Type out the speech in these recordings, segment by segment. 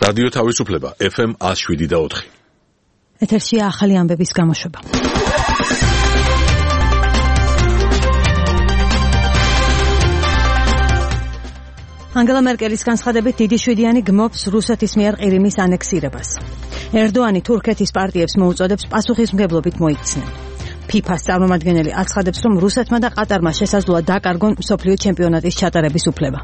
რადიო თავისუფლება FM 107.4. ეთერშია ახალი ამბების გამოშვება. ანგელა მერკელის განცხადებით დიდი შვიდიანი გმობს რუსეთის მიერ ყირიმის ანექსირებას. ერდოანი თურქეთის პარტიებს მოუწოდებს პასუხისმგებლობით მოიქცნენ. ფიფას წარმომადგენელი აცხადებს, რომ რუსეთმა და ყატარმა შესაძლოა დაკარგონ მსოფლიო ჩემპიონატის ჩატარების უფლება.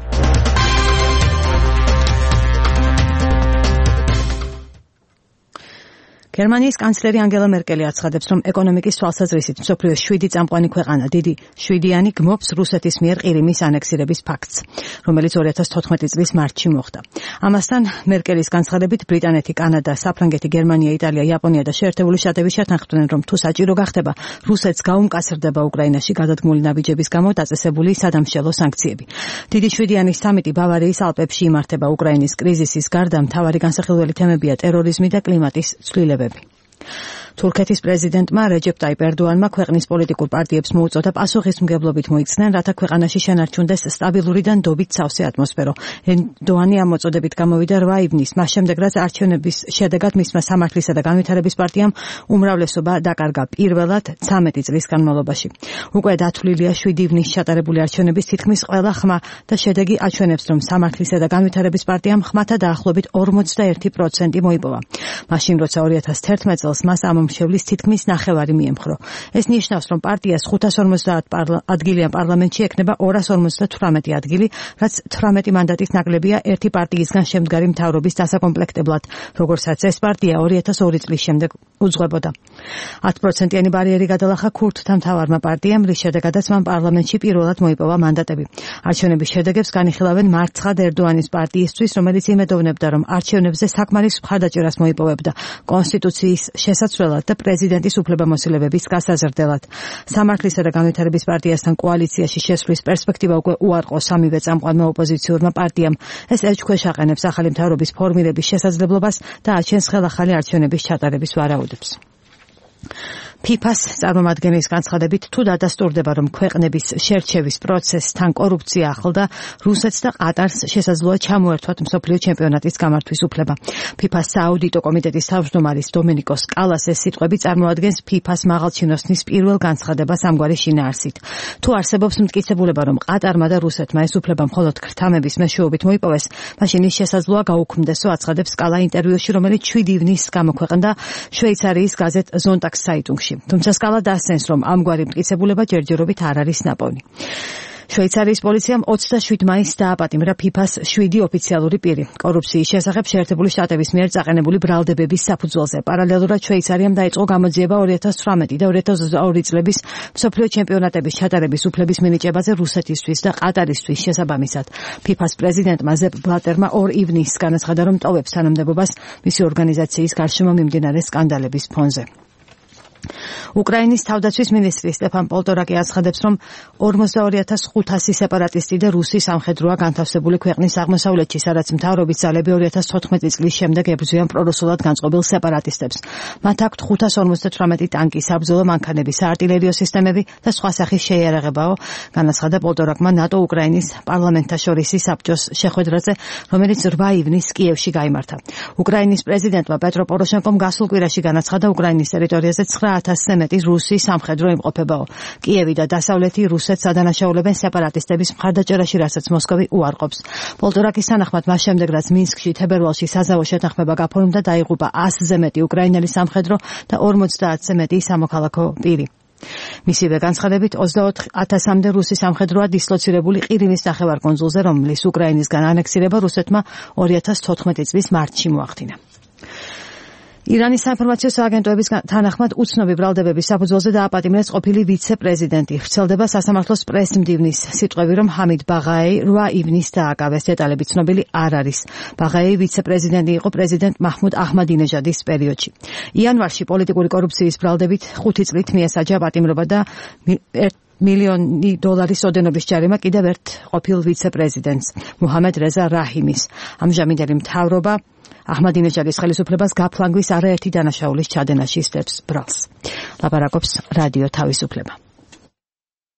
გერმანიის კანცლერი ანგელა მერკელი აცხადებს, რომ ეკონომიკის თვალსაზრისით მსოფლიოს 7 წამყვანი ქვეყანა დიდი შვიდიანი გმობს რუსეთის მიერ ყირიმის ანექსირების ფაქტს, რომელიც 2014 წლის მარტში მოხდა. ამასთან მერკელის განცხადებით ბრიტანეთი, კანადა, საფრანგეთი, გერმანია, იტალია, იაპონია და შეერთებული შტატები შეთანხმდნენ, რომ თუ საჭირო გახდება, რუსეთს გაუმკაცრდება უკრაინაში გადადგმული ნაბიჯების გამო დაწესებული სადამშელო სანქციები. დიდი შვიდიანის სამიტი ბავარიის ალპებში იმართება. უკრაინის კრიზისის გარდა მთავარი განსახილველი თემებია ტერორიზმი და კლიმატის ცვლილებები. თურქეთის პრეზიდენტმა რეჯეპ ტაიპ ერდოანმა ქვეყნის პოლიტიკურ პარტიებს მოუწოდა პასუხისმგებლობით მოიქცნენ, რათა ქვეყანაში შენარჩუნდეს სტაბილური და ნდობით სავსე ატმოსფერო. ერდოანი ამ მოწოდებით გამოვიდა 8 ივნის, მას შემდეგ რაც არჩევნების შედეგად მისმა სამართლისა და განვითარების პარტიამ უმრავლესობა დაკარგა პირველად 13 წლის განმავლობაში. უკვე დათვლილია 7 ივნის ჩატარებული არჩევნების თითქმის ყველა ხმა და შედეგი აჩვენებს, რომ სამართლისა და განვითარების პარტიამ ხმათა დაახლოებით 41% მოიპოვა. მაშინ როცა 2011 წელს მას ამომრჩევლის თითქმის ნახევარი მიემხრო. ეს ნიშნავს, რომ პარტიას 550 ადგილიან პარლამენტში ექნება 258 ადგილი, რაც 18 მანდატის ნაკლებია ერთი პარტიისგან შემდგარი მთავრობის დასაკომპლექტებლად, როგორცაც ეს პარტია 2002 წლის შემდეგ უძღვებოდა. 10%-იანი ბარიერი გადალახა ქურთთა მთავარმა პარტიამ, რის შედეგადაც მან პარლამენტში პირველად მოიპოვა მანდატები. არჩევნების შედეგებს განიხილავენ მარცხად ერდოანის პარტიისთვის, რომელიც იმედოვნებდა, რომ არჩევნებზე საკმარის მხარდაჭერას მოიპოვებდა კონსტიტუციის შესაცვლელად და პრეზიდენტის უფლებამოსილებების გასაზრდელად. სამართლისა და განვითარების პარტიასთან კოალიციაში შესვლის პერსპექტივა უკვე უარყო სამივე წამყვანმა ოპოზიციურმა პარტიამ. ეს ელჩქვეშ აყენებს ახალი მთავრობის ფორმირების შესაძლებლობას და აჩენს ხელახალი არჩევნების ჩატარების ვარაუდებს. ფიფას წარმომადგენლის განცხადებით, თუ დადასტურდება, რომ ქვეყნების შერჩევის პროცესთან კორუფცია ახლდა, რუსეთს და ყატარს შესაძლოა ჩამოერთვათ მსოფლიო ჩემპიონატის გამართვის უფლება. ფიფას სააუდიტო კომიტეტის თავმჯდომარის დომენიკო სკალას ეს სიტყვები წარმოადგენს ფიფას მაღალჩინოსნის პირველ განცხადებას ამგვარი შინაარსით. თუ არსებობს მტკიცებულება, რომ ყატარმა და რუსეთმა ეს უფლება მხოლოდ ქრთამების მეშვეობით მოიპოვეს, მაშინ ის შესაძლოა გაუქმდესო, აცხადებს სკალა ინტერვიუში, რომელიც 7 ივნისს გამოქვეყნდა შვეიცარიის გაზეთ ზონტაგს საიტუნგში. თუმცა სკალა დასცენს, რომ ამგვარი მტკიცებულება ჯერჯერობით არ არის ნაპოვნი. შვეიცარიის პოლიციამ 27 მაისს დააპატიმრა ფიფას 7 ოფიციალური პირი. კორუფციის შესახებ შეერთებული შტატების მიერ წაყენებული ბრალდებების საფუძველზე. პარალელურად შვეიცარიამ დაიწყო გამოძიება 2018 და 2022 წლების მსოფლიო ჩემპიონატების ჩატარების უფლების მინიჭებაზე რუსეთისთვის და ყატარისთვის შესაბამისად. ფიფას პრეზიდენტმა ზეპ ბლატერმა 2 ივნისს განაცხადა, რომ ტოვებს თანამდებობას მისი ორგანიზაციის გარშემო მიმდინარე სკანდალების ფონზე. უკრაინის თავდაცვის მინისტრი სტეფან პოლტორაკი აცხადებს, რომ 42500 სეპარატისტი და რუსი სამხედროა განთავსებული ქვეყნის აღმოსავლეთში, სადაც მთავრობის ძალები 2014 წლის შემდეგ ებრძვიან პრორუსულად განწყობილ სეპარატისტებს. მათ აქვთ 558 ტანკი, საბრძოლო მანქანები, საარტილერიო სისტემები და სხვა სახის შეიარაღებაო, განაცხადა პოლტორაკმა ნატო-უკრაინის პარლამენტთაშორისი საბჭოს შეხვედრაზე, რომელიც 8 ივნისს კიევში გაიმართა. უკრაინის პრეზიდენტმა პეტრო პოროშენკომ გასულ კვირაში განაცხადა, უკრაინის ტერიტორიაზე 9000-ზე მეტი რუსი სამხედრო იმყოფებაო. კიევი და დასავლეთი რუსეთს ადანაშაულებენ სეპარატისტების მხარდაჭერაში, რასაც მოსკოვი უარყოფს. პოლტორაკის თანახმად, მას შემდეგ, რაც მინსკში თებერვალში საზავო შეთანხმება გაფორმდა, დაიღუპა 100-ზე მეტი უკრაინელი სამხედრო და 50-ზე მეტი სამოქალაქო პირი. მისივე განცხადებით 24000-მდე რუსი სამხედროა დისლოცირებული ყირიმის ნახევარკუნძულზე, რომლის უკრაინისგან ანექსირება რუსეთმა 2014 წლის მარტში მოახდინა. ირანის საინფორმაციო სააგენტოების თანახმად უცნობი ბრალდებების საფუძველზე დააპატიმრეს ყოფილი ვიცე-პრეზიდენტი. ვრცელდება სასამართლოს პრესმდივნის სიტყვები, რომ ჰამიდ ბაღაეი 8 ივნისს დააკავეს. დეტალები ცნობილი არ არის. ბაღაეი ვიცე-პრეზიდენტი იყო პრეზიდენტ მაჰმუდ აჰმადინეჟადის პერიოდში. იანვარში პოლიტიკური კორუფციის ბრალდებით 5 წლით მიესაჯა პატიმრობა და $1 მილიონი ოდენობის ჯარიმა კიდევ ერთ ყოფილ ვიცე-პრეზიდენტს, მუჰამედ რეზა რაჰიმის. ამჟამინდელი მთავრობა აჰმადინეჟადის ხელისუფლებას გაფლანგვის არაერთი დანაშაულის ჩადენაში სდევს ბრალს. ლაპარაკობს რადიო თავისუფლება.